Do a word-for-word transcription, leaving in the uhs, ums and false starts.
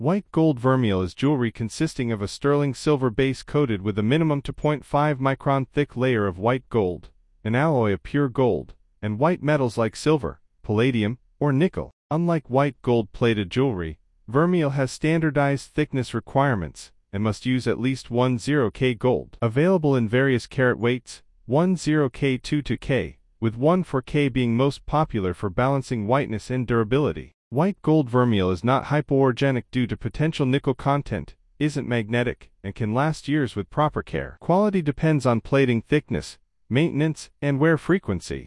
White gold vermeil is jewelry consisting of a sterling silver base coated with a minimum two point five micron thick layer of white gold, an alloy of pure gold, and white metals like silver, palladium, or nickel. Unlike white gold-plated jewelry, vermeil has standardized thickness requirements and must use at least ten K gold. Available in various carat weights, ten K two to K, with one four K being most popular for balancing whiteness and durability. White gold vermeil is not hypoallergenic due to potential nickel content, isn't magnetic, and can last years with proper care. Quality depends on plating thickness, maintenance, and wear frequency.